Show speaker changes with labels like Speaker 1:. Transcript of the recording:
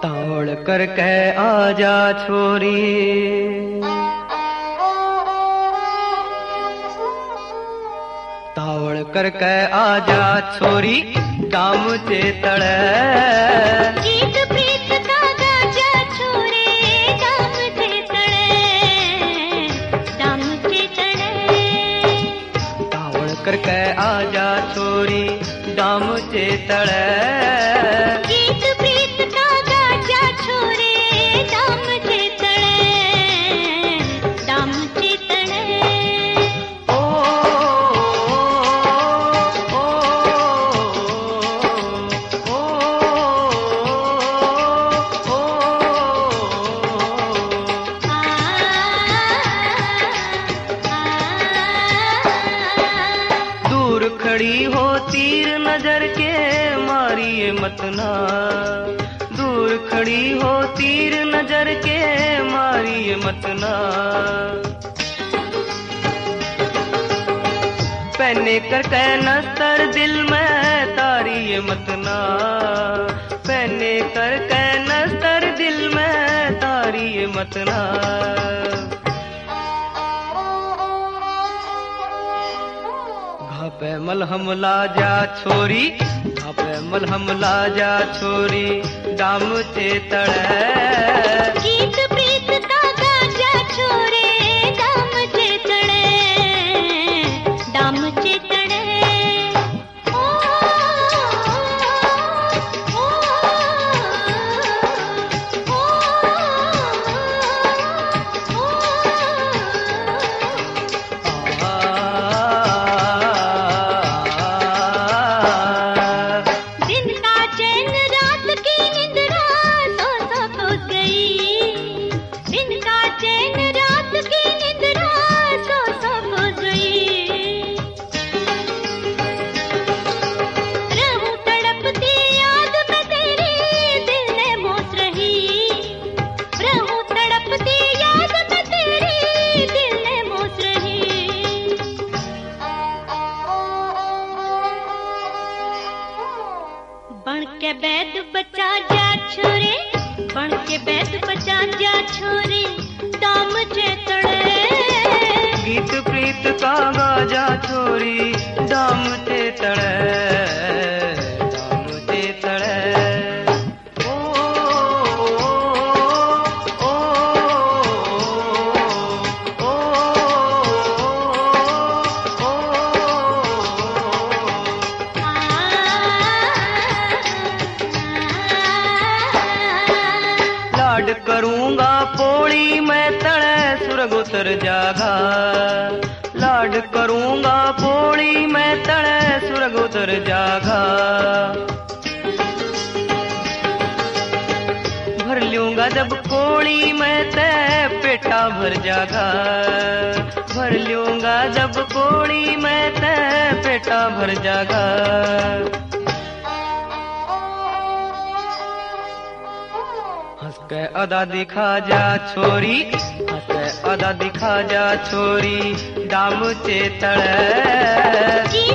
Speaker 1: तावड़ कर कह आजा छोरी, तावड़ कर कह आजा छोरी, दाम चे तड़े
Speaker 2: गीत प्रीत का गाजा छोरे, दाम चे तड़े, दाम चे तड़े।
Speaker 1: तावड़ कर कह आजा छोरी, दाम चे तड़े
Speaker 2: गीत प्रीत का गाजा छोरे, दाम चे तड़े, दाम चे तड़े।
Speaker 1: ओ ओ ओ ओ दूर खड़ी हो तीर नजर के मारिए मतना, दूर खड़ी हो तीर नजर के मारिए मतना। पहने कर कह नस्तर दिल में तारिए मतना, पहने कर कह नस्तर दिल में तारिए मतना। घापे मलहम ला जा छोरी, घापे मलहम ला जा छोरी, दाम चे तड़े
Speaker 2: गीत प्रीत का गाजा छोरे, दाम चे तड़े, दाम चे तड़े। ओ ओ दिन का चैन रात की निंद्रा सो सो गई, दिन का चैन रात की निंद्रा सो सो गई। रहूं तड़पती याद में तेरी, दिल ने मोस रही, रहूं तड़पती याद में तेरी, दिल ने मोस रही। बन के बैद बचा जा छोरे, बन के बैद बचा जा छोरे, दाम चे तड़े
Speaker 1: गीत प्रीत का गाजा छोरी, दाम चे तड़े, दाम चे तड़े। ओ ओ ओ लाड करूंगा पोड़ी मैं तड़े सुरग उतर जागा, लाड करूंगा पोड़ी मैं तड़े सुरग उतर जागा। भर लूंगा जब कोड़ी मैं ते पेटा भर जागा, भर लूंगा जब कोड़ी मैं ते पेटा भर जागा। हंस के अदा दिखा जा छोरी, हंस के अदा दिखा जा छोरी, दाम चे तड़े